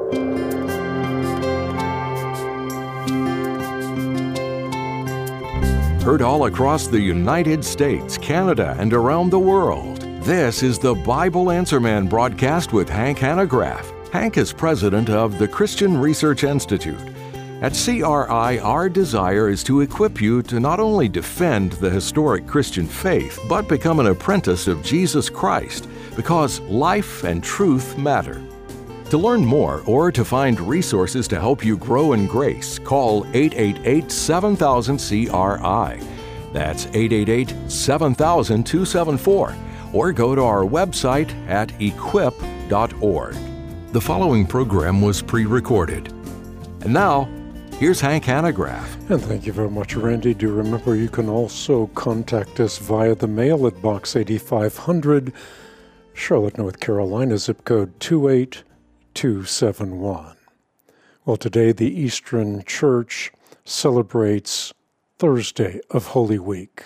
Heard all across the United States, Canada, and around the world. This is the Bible Answer Man broadcast with Hank Hanegraaff. Hank is president of the Christian Research Institute. At CRI, our desire is to equip you to not only defend the historic Christian faith, but become an apprentice of Jesus Christ, because life and truth matter. To learn more or to find resources to help you grow in grace, call 888-7000-CRI. That's 888-7000-274. Or go to our website at equip.org. The following program was pre-recorded. And now, here's Hank Hanegraaff. And thank you very much, Randy. Do remember you can also contact us via the mail at Box 8500, Charlotte, North Carolina, zip code 28271. Well, today the Eastern Church celebrates Thursday of Holy Week.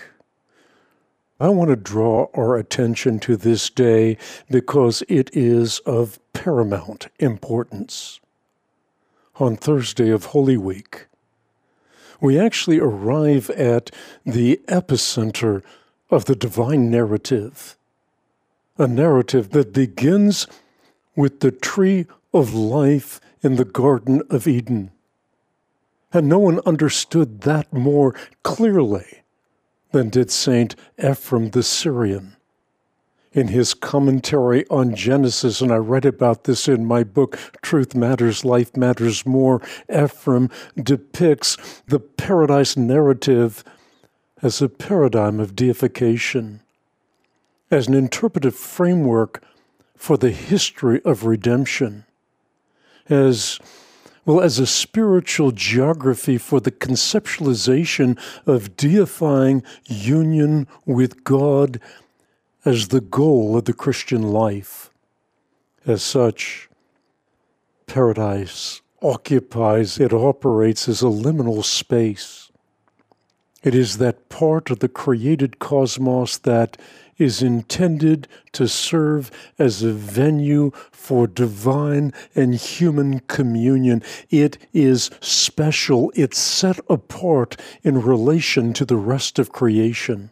I want to draw our attention to this day because it is of paramount importance. On Thursday of Holy Week, we actually arrive at the epicenter of the divine narrative, a narrative that begins with the tree of life in the Garden of Eden. And no one understood that more clearly than did Saint Ephrem the Syrian. In his commentary on Genesis, and I read about this in my book, Truth Matters, Life Matters More, Ephrem depicts the paradise narrative as a paradigm of deification, as an interpretive framework for the history of redemption, as a spiritual geography for the conceptualization of deifying union with God as the goal of the Christian life. As such, paradise it operates as a liminal space. It is that part of the created cosmos that is intended to serve as a venue for divine and human communion. It is special. It's set apart in relation to the rest of creation.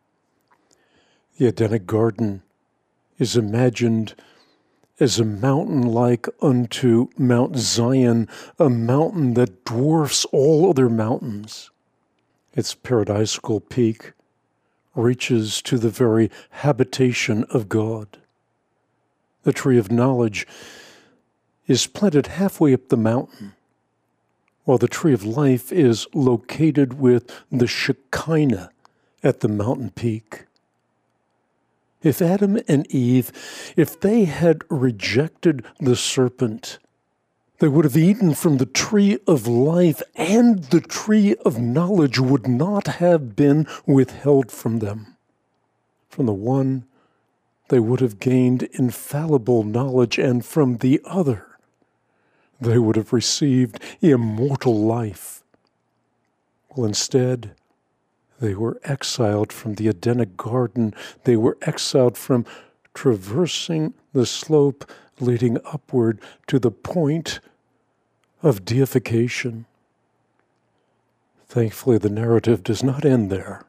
The Edenic Garden is imagined as a mountain like unto Mount Zion, a mountain that dwarfs all other mountains. Its paradisical peak reaches to the very habitation of God. The tree of knowledge is planted halfway up the mountain, while the tree of life is located with the Shekinah at the mountain peak. If Adam and Eve, if they had rejected the serpent, they would have eaten from the tree of life, and the tree of knowledge would not have been withheld from them. From the one, they would have gained infallible knowledge, and from the other, they would have received immortal life. Well, instead, they were exiled from the Edenic Garden. They were exiled from traversing the slope leading upward to the point of deification. Thankfully, the narrative does not end there.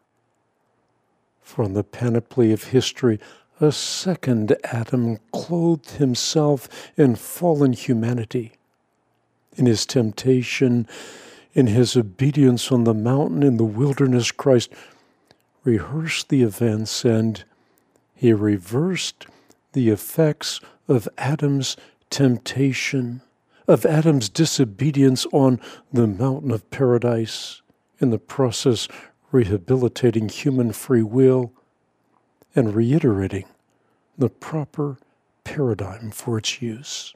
From the panoply of history, a second Adam clothed himself in fallen humanity. In his temptation, in his obedience on the mountain in the wilderness, Christ rehearsed the events, and he reversed the effects of Adam's temptation, of Adam's disobedience on the mountain of paradise, in the process rehabilitating human free will and reiterating the proper paradigm for its use.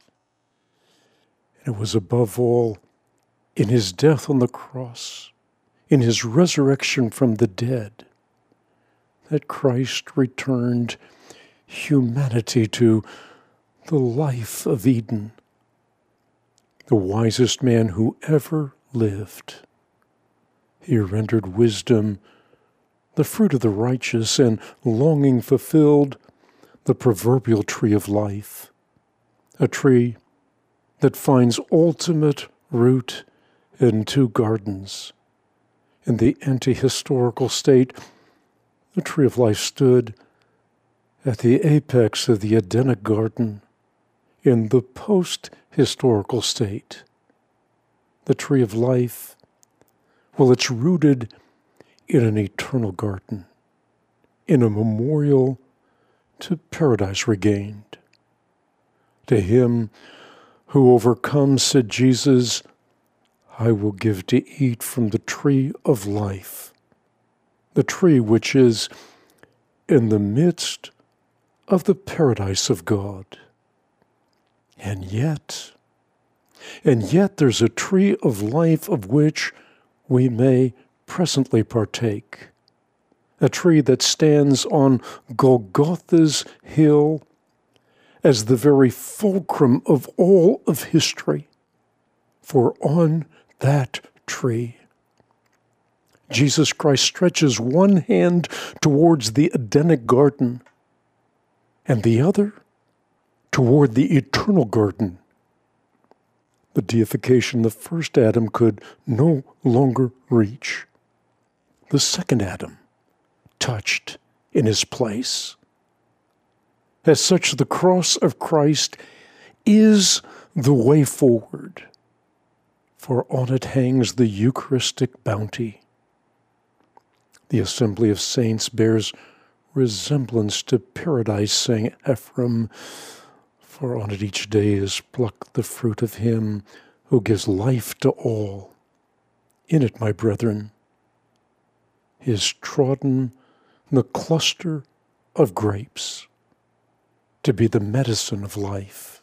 And it was above all in his death on the cross, in his resurrection from the dead, that Christ returned humanity to the life of Eden, the wisest man who ever lived. He rendered wisdom the fruit of the righteous, and longing fulfilled the proverbial tree of life, a tree that finds ultimate root in two gardens. In the anti-historical state, the tree of life stood at the apex of the Edenic garden. In the post-historical state, the tree of life, well, it's rooted in an eternal garden, in a memorial to paradise regained. To him who overcomes, said Jesus, I will give to eat from the tree of life, the tree which is in the midst of the paradise of God. And yet there's a tree of life of which we may presently partake, a tree that stands on Golgotha's hill as the very fulcrum of all of history. For on that tree, Jesus Christ stretches one hand towards the Edenic garden and the other toward the eternal garden. The deification the first Adam could no longer reach. The second Adam touched in his place. As such, the cross of Christ is the way forward, for on it hangs the Eucharistic bounty. The assembly of saints bears resemblance to paradise, sang Ephraim, for on it each day is plucked the fruit of him who gives life to all. In it, my brethren, is trodden the cluster of grapes to be the medicine of life.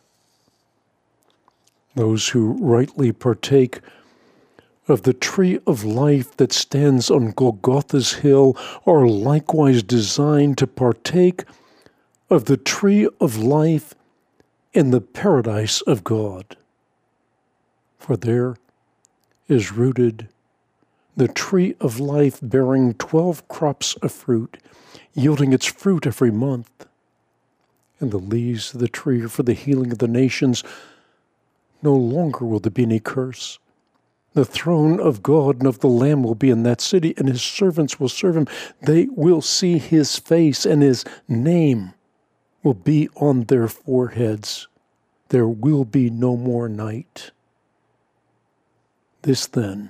Those who rightly partake of the tree of life that stands on Golgotha's hill are likewise designed to partake of the tree of life in the paradise of God. For there is rooted the tree of life bearing 12 crops of fruit, yielding its fruit every month. And the leaves of the tree are for the healing of the nations. No longer will there be any curse. The throne of God and of the Lamb will be in that city, and his servants will serve him. They will see his face, and his name will be on their foreheads. There will be no more night. This then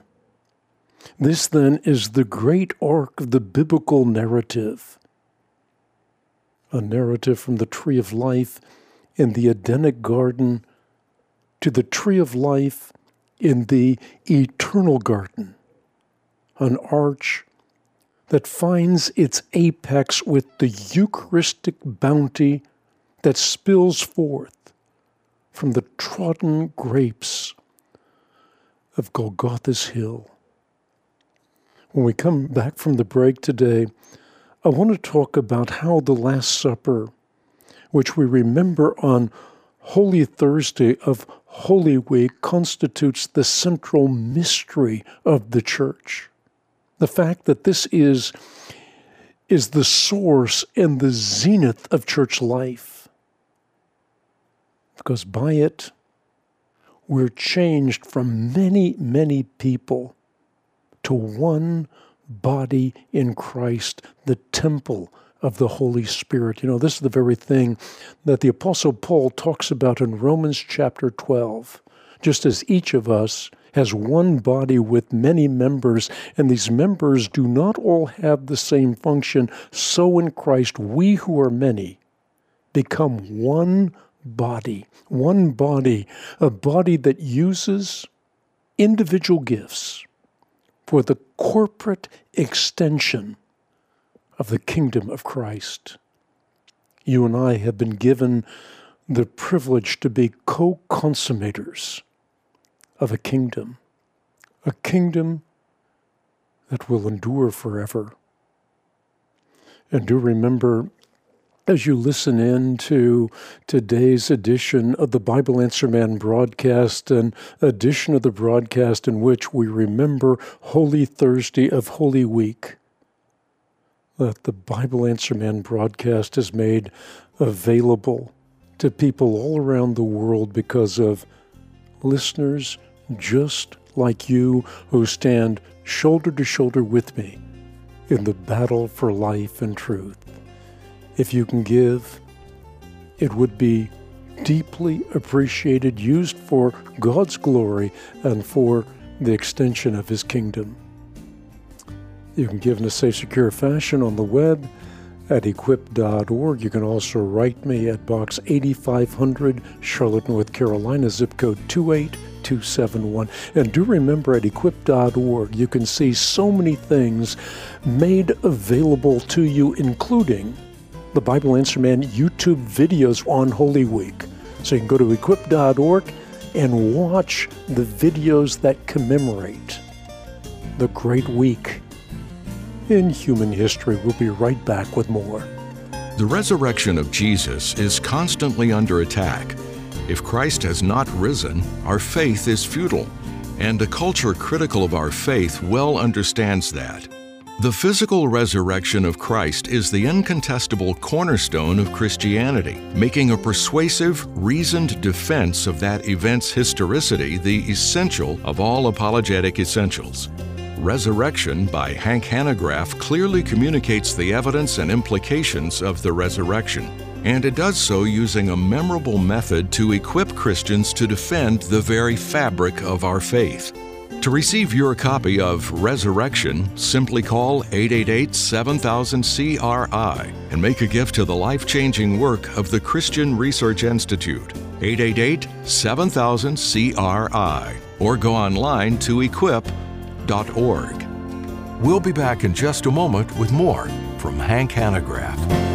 is the great arc of the biblical narrative. A narrative from the tree of life in the Edenic garden to the tree of life in the eternal garden. An arch that finds its apex with the Eucharistic bounty that spills forth from the trodden grapes of Golgotha's hill. When we come back from the break today, I want to talk about how the Last Supper, which we remember on Holy Thursday of Holy Week, constitutes the central mystery of the Church. The fact that this is the source and the zenith of church life. Because by it, we're changed from many, many people to one body in Christ, the temple of the Holy Spirit. You know, this is the very thing that the Apostle Paul talks about in Romans chapter 12. Just as each of us has one body with many members, and these members do not all have the same function, so in Christ we who are many become one body, a body that uses individual gifts for the corporate extension of the kingdom of Christ. You and I have been given the privilege to be co-consummators of a kingdom that will endure forever. And do remember, as you listen in to today's edition of the Bible Answer Man broadcast, an edition of the broadcast in which we remember Holy Thursday of Holy Week, that the Bible Answer Man broadcast is made available to people all around the world because of listeners just like you who stand shoulder to shoulder with me in the battle for life and truth. If you can give, it would be deeply appreciated, used for God's glory and for the extension of His kingdom. You can give in a safe, secure fashion on the web at equip.org. You can also write me at Box 8500, Charlotte, North Carolina, zip code 28271. And do remember, at equip.org, you can see so many things made available to you, including the Bible Answer Man YouTube videos on Holy Week. So you can go to equip.org and watch the videos that commemorate the great week in human history. We'll be right back with more. The resurrection of Jesus is constantly under attack. If Christ has not risen, our faith is futile, and a culture critical of our faith well understands that. The physical resurrection of Christ is the incontestable cornerstone of Christianity, making a persuasive, reasoned defense of that event's historicity the essential of all apologetic essentials. Resurrection by Hank Hanegraaff clearly communicates the evidence and implications of the resurrection, and it does so using a memorable method to equip Christians to defend the very fabric of our faith. To receive your copy of Resurrection, simply call 888-7000-CRI and make a gift to the life-changing work of the Christian Research Institute, 888-7000-CRI, or go online to equip.org. We'll be back in just a moment with more from Hank Hanegraaff.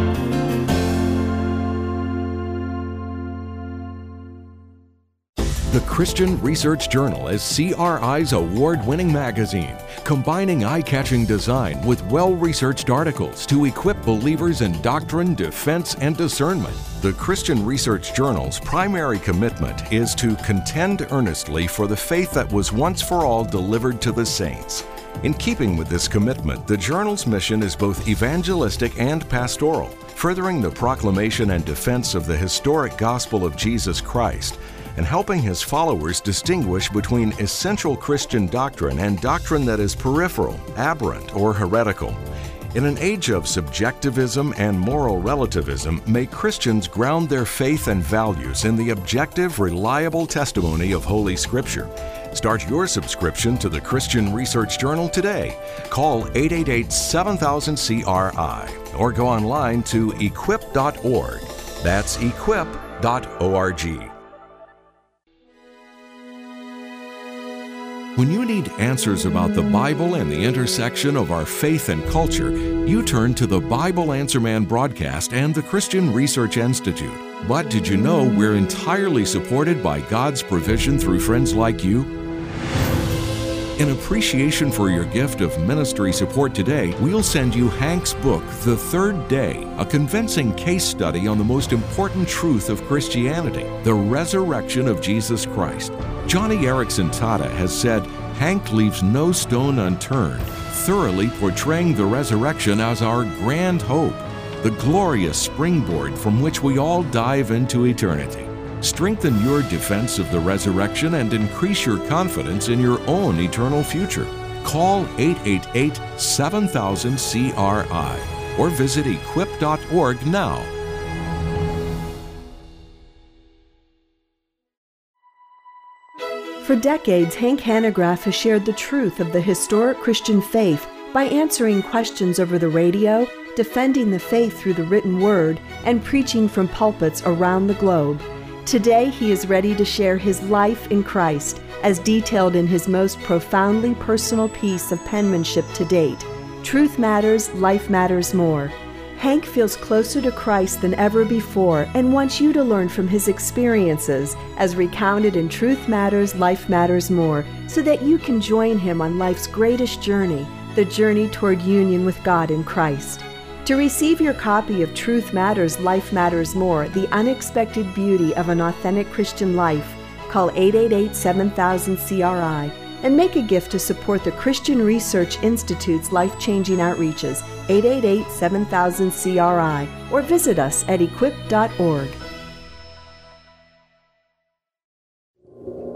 The Christian Research Journal is CRI's award-winning magazine, combining eye-catching design with well-researched articles to equip believers in doctrine, defense, and discernment. The Christian Research Journal's primary commitment is to contend earnestly for the faith that was once for all delivered to the saints. In keeping with this commitment, the journal's mission is both evangelistic and pastoral, furthering the proclamation and defense of the historic gospel of Jesus Christ, and helping his followers distinguish between essential Christian doctrine and doctrine that is peripheral, aberrant, or heretical. In an age of subjectivism and moral relativism, may Christians ground their faith and values in the objective, reliable testimony of Holy Scripture. Start your subscription to the Christian Research Journal today. Call 888-7000-CRI or go online to equip.org. That's equip.org. When you need answers about the Bible and the intersection of our faith and culture, you turn to the Bible Answer Man broadcast and the Christian Research Institute. But did you know we're entirely supported by God's provision through friends like you? In appreciation for your gift of ministry support today, we'll send you Hank's book, The Third Day, a convincing case study on the most important truth of Christianity, the resurrection of Jesus Christ. Johnny Erickson Tata has said, Hank leaves no stone unturned, thoroughly portraying the resurrection as our grand hope, the glorious springboard from which we all dive into eternity. Strengthen your defense of the resurrection and increase your confidence in your own eternal future. Call 888-7000-CRI or visit equip.org now. For decades, Hank Hanegraaff has shared the truth of the historic Christian faith by answering questions over the radio, defending the faith through the written word, and preaching from pulpits around the globe. Today, he is ready to share his life in Christ, as detailed in his most profoundly personal piece of penmanship to date, Truth Matters, Life Matters More. Hank feels closer to Christ than ever before and wants you to learn from his experiences as recounted in Truth Matters, Life Matters More, so that you can join him on life's greatest journey, the journey toward union with God in Christ. To receive your copy of Truth Matters, Life Matters More, The Unexpected Beauty of an Authentic Christian Life, call 888-7000-CRI and make a gift to support the Christian Research Institute's life-changing outreaches, 888-7000-CRI, or visit us at equip.org.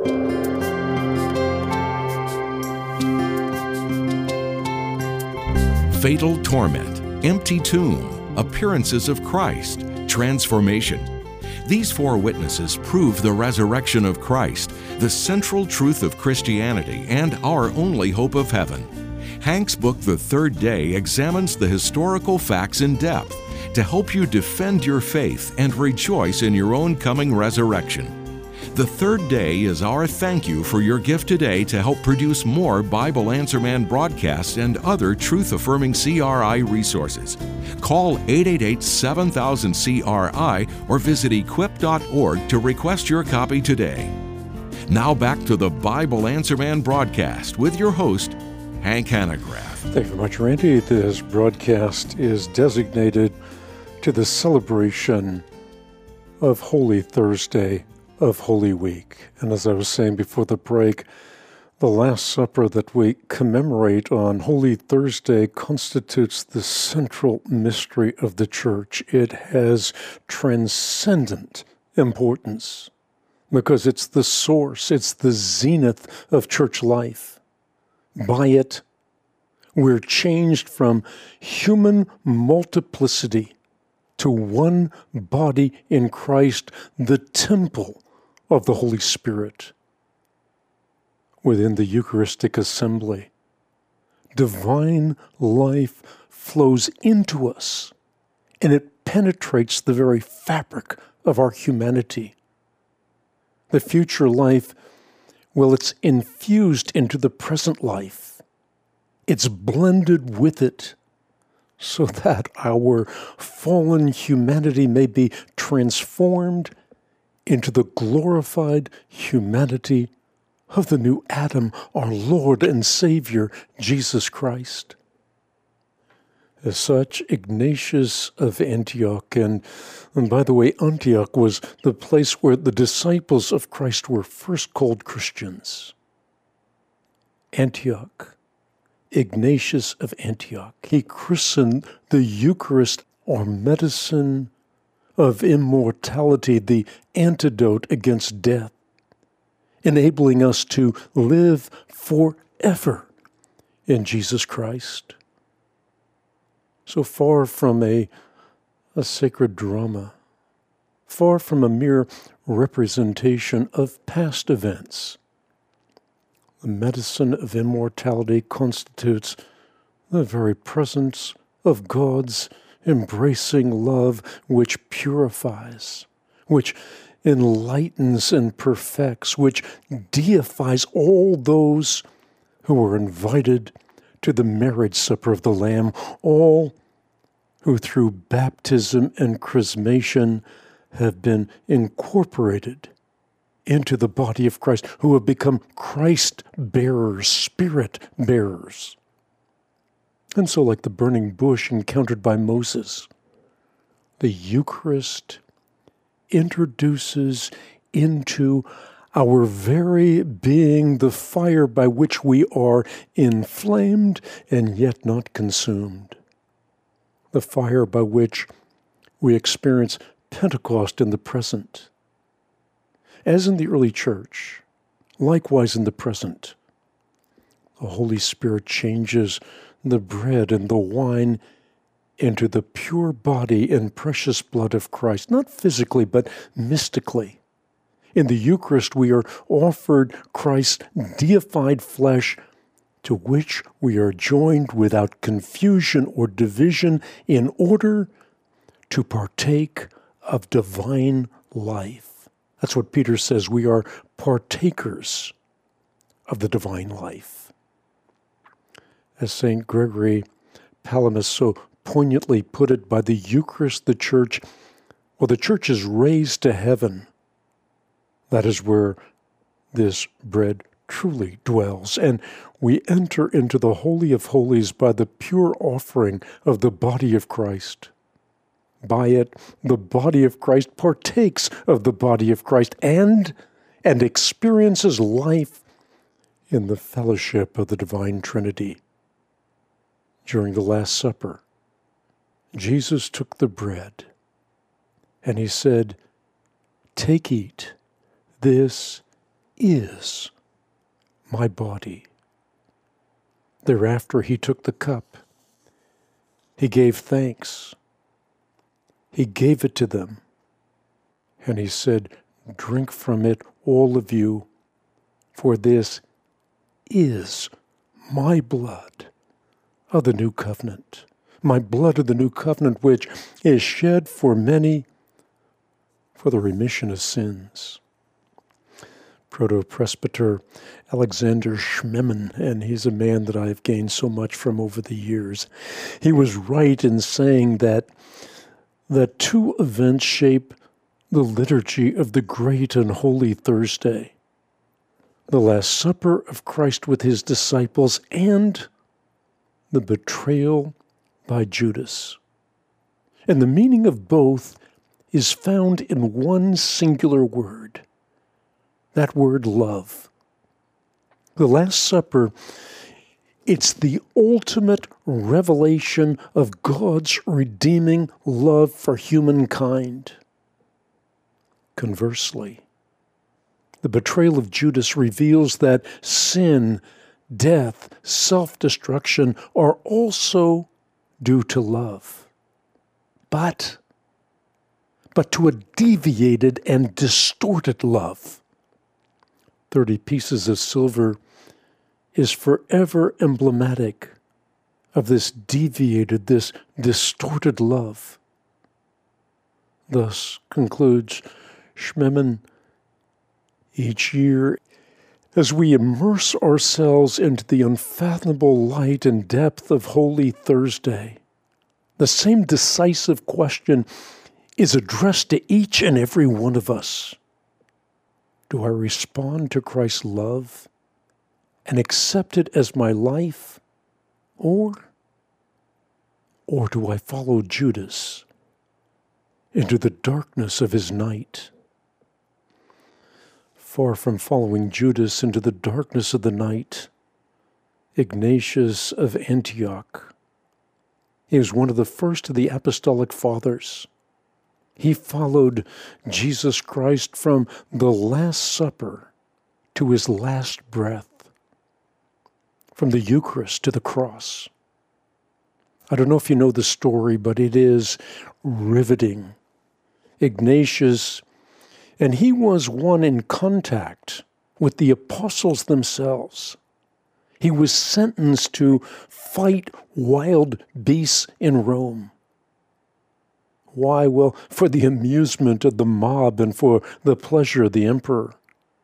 Fatal torment, empty tomb, appearances of Christ, transformation. These four witnesses prove the resurrection of Christ, the central truth of Christianity, and our only hope of heaven. Hank's book, The Third Day, examines the historical facts in depth to help you defend your faith and rejoice in your own coming resurrection. The Third Day is our thank you for your gift today to help produce more Bible Answer Man broadcasts and other truth-affirming CRI resources. Call 888-7000-CRI or visit equip.org to request your copy today. Now back to the Bible Answer Man broadcast with your host, Hank Hanegraaff. Thank you very much, Randy. This broadcast is designated to the celebration of Holy Thursday of Holy Week. And as I was saying before the break, the Last Supper that we commemorate on Holy Thursday constitutes the central mystery of the Church. It has transcendent importance because it's the source, it's the zenith of church life. By it, we're changed from human multiplicity to one body in Christ, the temple of the Holy Spirit. Within the Eucharistic assembly, divine life flows into us, and it penetrates the very fabric of our humanity. The future life, well, it's infused into the present life. It's blended with it so that our fallen humanity may be transformed into the glorified humanity of the new Adam, our Lord and Savior, Jesus Christ. As such, Ignatius of Antioch, and by the way, Antioch was the place where the disciples of Christ were first called Christians. Antioch, Ignatius of Antioch, he christened the Eucharist, or medicine of immortality, the antidote against death, enabling us to live forever in Jesus Christ. So far from a sacred drama, far from a mere representation of past events, the medicine of immortality constitutes the very presence of God's embracing love, which purifies, which enlightens and perfects, which deifies all those who are invited to the marriage supper of the Lamb, all who through baptism and chrismation have been incorporated into the body of Christ, who have become Christ-bearers, Spirit-bearers. And so, like the burning bush encountered by Moses, the Eucharist introduces into our very being the fire by which we are inflamed and yet not consumed. The fire by which we experience Pentecost in the present. As in the early church, likewise in the present, the Holy Spirit changes the bread and the wine into the pure body and precious blood of Christ, not physically, but mystically. In the Eucharist, we are offered Christ's deified flesh, to which we are joined without confusion or division in order to partake of divine life. That's what Peter says. We are partakers of the divine life. As St. Gregory Palamas so poignantly put it, by the Eucharist, the Church is raised to heaven. That is where this bread truly dwells. And we enter into the Holy of Holies by the pure offering of the body of Christ. By it, the body of Christ partakes of the body of Christ and experiences life in the fellowship of the divine Trinity. During the Last Supper, Jesus took the bread and he said, "Take, eat. This is my body. Thereafter he took the cup. He gave thanks. He gave it to them. And he said, drink from it, all of you, for this is my blood of the new covenant. My blood of the new covenant, which is shed for many for the remission of sins. Proto-presbyter Alexander Schmemann, and he's a man that I've gained so much from over the years. He was right in saying that two events shape the liturgy of the great and holy Thursday: the Last Supper of Christ with his disciples and the betrayal by Judas. And the meaning of both is found in one singular word. That word, love. The Last Supper, it's the ultimate revelation of God's redeeming love for humankind. Conversely, the betrayal of Judas reveals that sin, death, self-destruction are also due to love, but to a deviated and distorted love. 30 pieces of silver is forever emblematic of this deviated, this distorted love. Thus concludes Schmemann, each year, as we immerse ourselves into the unfathomable light and depth of Holy Thursday, the same decisive question is addressed to each and every one of us. Do I respond to Christ's love and accept it as my life, or do I follow Judas into the darkness of his night? Far from following Judas into the darkness of the night, Ignatius of Antioch, he was one of the first of the apostolic fathers. He followed Jesus Christ from the Last Supper to his last breath, from the Eucharist to the cross. I don't know if you know the story, but it is riveting. Ignatius, and he was one in contact with the apostles themselves. He was sentenced to fight wild beasts in Rome. Why? Well, for the amusement of the mob and for the pleasure of the emperor.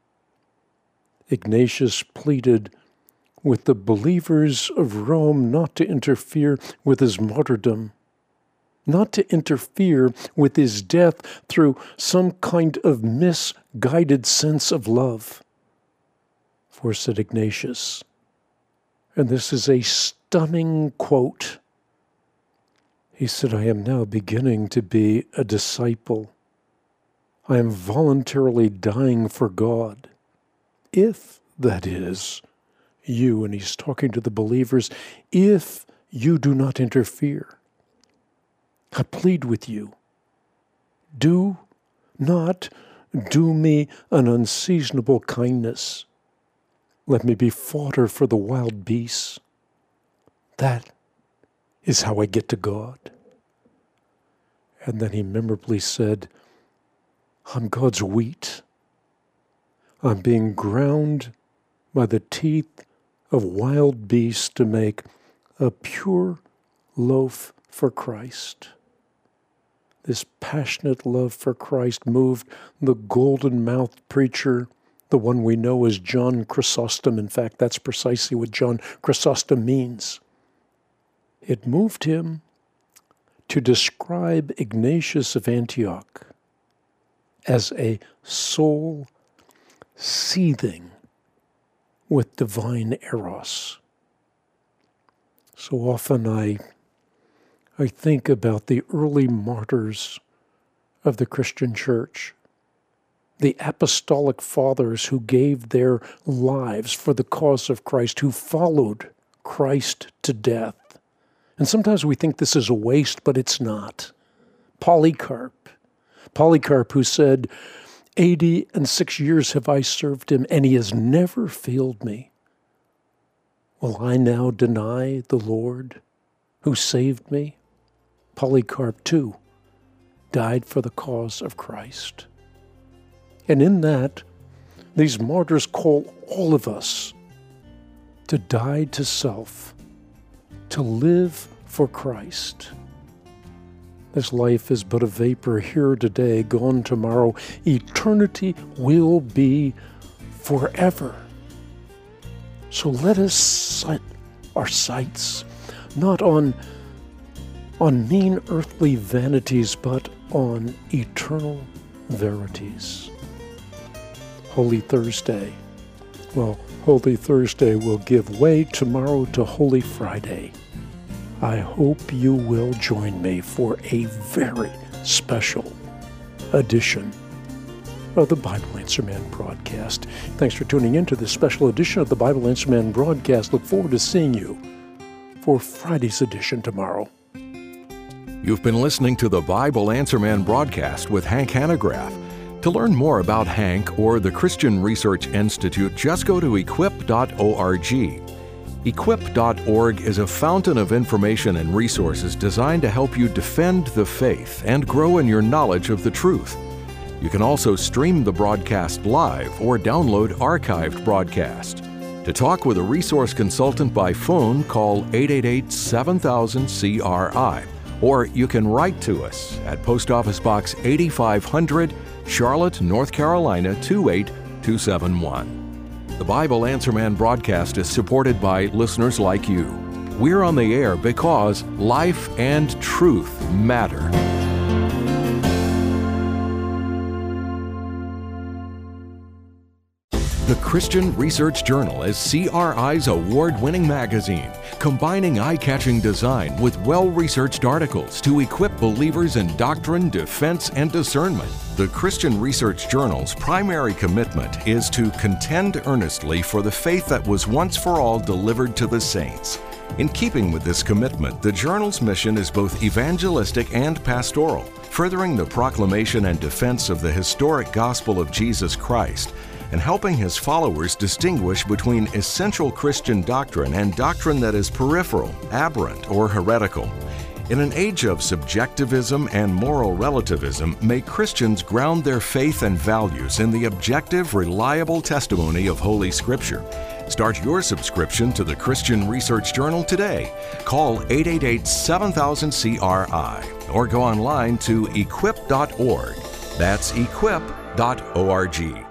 Ignatius pleaded with the believers of Rome not to interfere with his martyrdom, not to interfere with his death through some kind of misguided sense of love. For, said Ignatius, and this is a stunning quote, he said, I am now beginning to be a disciple. I am voluntarily dying for God. If, that is, you, and he's talking to the believers, if you do not interfere, I plead with you, do not do me an unseasonable kindness. Let me be fodder for the wild beasts. That is how I get to God. And then he memorably said, I'm God's wheat. I'm being ground by the teeth of wild beasts to make a pure loaf for Christ. This passionate love for Christ moved the golden-mouthed preacher, the one we know as John Chrysostom. In fact, that's precisely what John Chrysostom means. It moved him to describe Ignatius of Antioch as a soul seething with divine eros. So often I think about the early martyrs of the Christian church, the apostolic fathers who gave their lives for the cause of Christ, who followed Christ to death. And sometimes we think this is a waste, but it's not. Polycarp who said, 86 years have I served him, and he has never failed me. Will I now deny the Lord who saved me? Polycarp, too, died for the cause of Christ. And in that, these martyrs call all of us to die to self, to live for Christ. This life is but a vapor, here today, gone tomorrow. Eternity will be forever. So let us set our sights not on mean earthly vanities, but on eternal verities. Holy Thursday. Well, Holy Thursday will give way tomorrow to Holy Friday. I hope you will join me for a very special edition of the Bible Answer Man broadcast. Thanks for tuning in to this special edition of the Bible Answer Man broadcast. Look forward to seeing you for Friday's edition tomorrow. You've been listening to the Bible Answer Man broadcast with Hank Hanegraaff. To learn more about Hank or the Christian Research Institute, just go to equip.org. Equip.org is a fountain of information and resources designed to help you defend the faith and grow in your knowledge of the truth. You can also stream the broadcast live or download archived broadcast. To talk with a resource consultant by phone, call 888-7000-CRI, or you can write to us at Post Office Box 8500, Charlotte, North Carolina 28271. The Bible Answer Man broadcast is supported by listeners like you. We're on the air because life and truth matter. The Christian Research Journal is CRI's award-winning magazine, combining eye-catching design with well-researched articles to equip believers in doctrine, defense, and discernment. The Christian Research Journal's primary commitment is to contend earnestly for the faith that was once for all delivered to the saints. In keeping with this commitment, the journal's mission is both evangelistic and pastoral, furthering the proclamation and defense of the historic gospel of Jesus Christ, and helping his followers distinguish between essential Christian doctrine and doctrine that is peripheral, aberrant, or heretical. In an age of subjectivism and moral relativism, may Christians ground their faith and values in the objective, reliable testimony of Holy Scripture. Start your subscription to the Christian Research Journal today. Call 888-7000-CRI or go online to equip.org. That's equip.org.